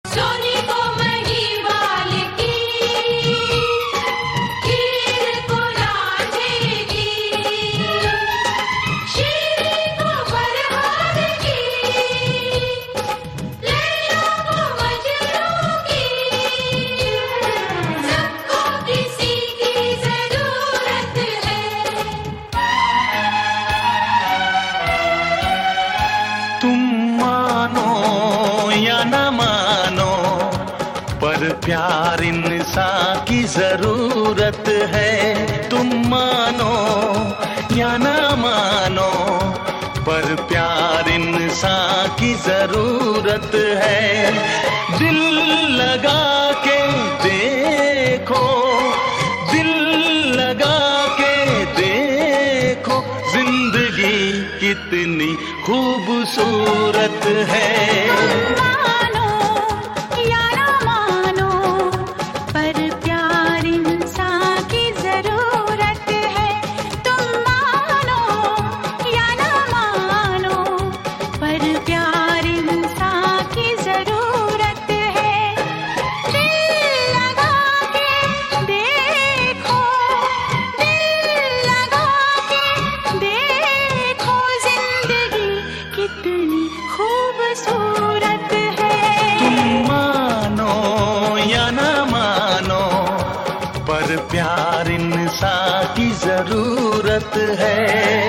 सोनी को महिवाल की खीर को रांझेगी, शीरी को फरहाद की, लैला को मजनू की, सबको किसी की जरूरत है। तुम मानो या न मानो, पर प्यार इंसान की जरूरत है। तुम मानो या न मानो, पर प्यार इंसान की जरूरत है। दिल लगा के देखो, दिल लगा के देखो, जिंदगी कितनी खूबसूरत है। मानो या ना मानो, पर प्यार इंसान की जरूरत है। तुम मानो या ना मानो, पर प्यार इंसान की जरूरत है। दिल लगा के देखो, दिल लगा के देखो, जिंदगी कितनी खूबसूरत है। तुम मानो या न मानो, पर प्यार इंसान की जरूरत है।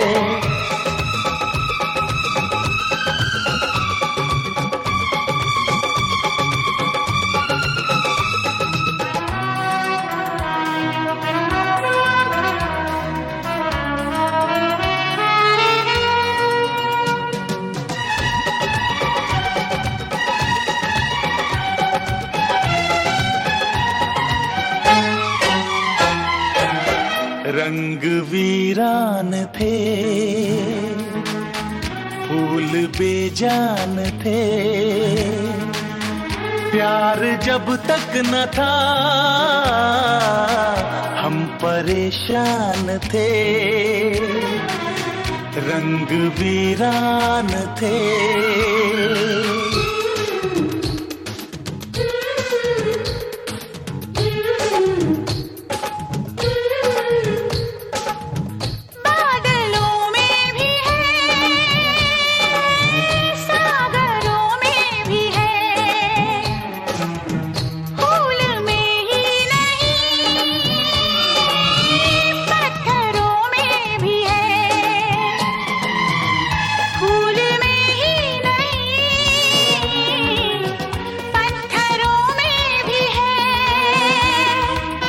रंग वीरान थे, फूल बेजान थे, प्यार जब तक न था हम परेशान थे। रंग वीरान थे। बादलों में भी है, सागरों में भी है, फूल में ही नहीं, पत्थरों में भी है। फूल में ही नहीं, पत्थरों में भी है।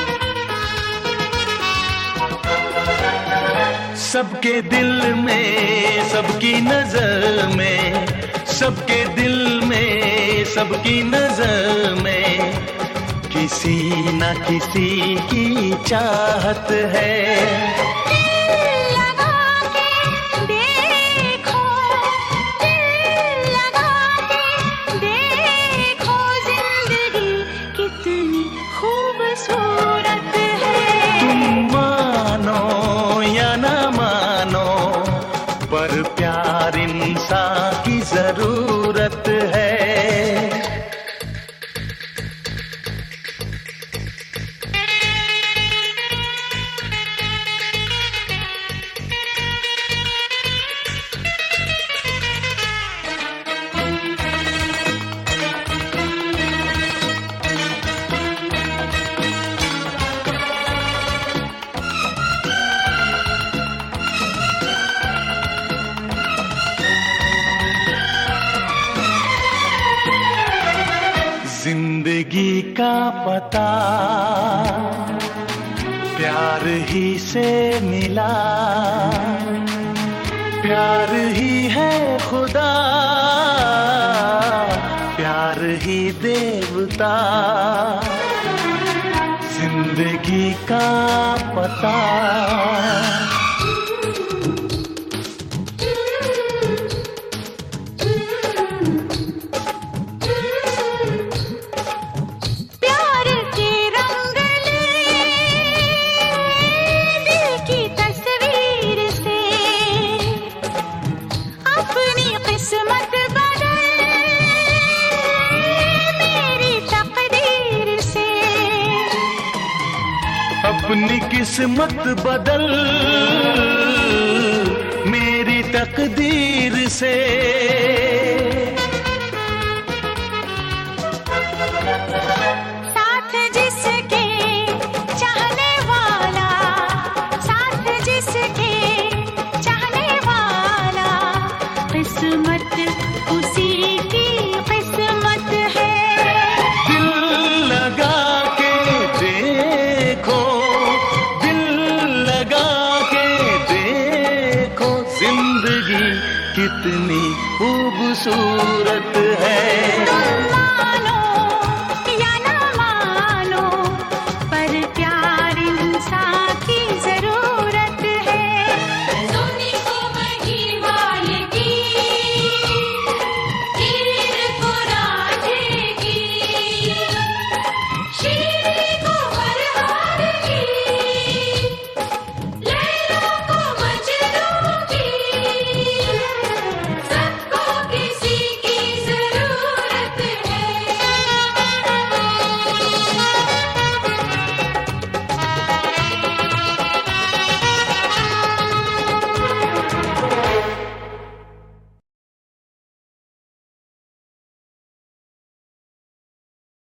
सबके दिल में, सबकी नजर में, सबके दिल में, सबकी नजर में, किसी न किसी की चाहत है। दिल लगा के देखो, दिल लगा के देखो, जिंदगी कितनी खूबसूरत है। तुम मानो या न मानो, पर प्यार इंसान की जरूरत है। जिंदगी का पता प्यार ही से मिला, प्यार ही है खुदा, प्यार ही देवता। जिंदगी का पता प्यार के रंग ले दिल की तस्वीर से, अपनी किस्मत बदल मेरी अपनी किस्मत बदल मेरी तकदीर से। साथ जिसके चाहने वाला, साथ जिसके चाहने वाला, किस्मत उसी की किस्मत है। दिल लगा के देखो, दिल लगा के देखो, जिंदगी कितनी खूबसूरत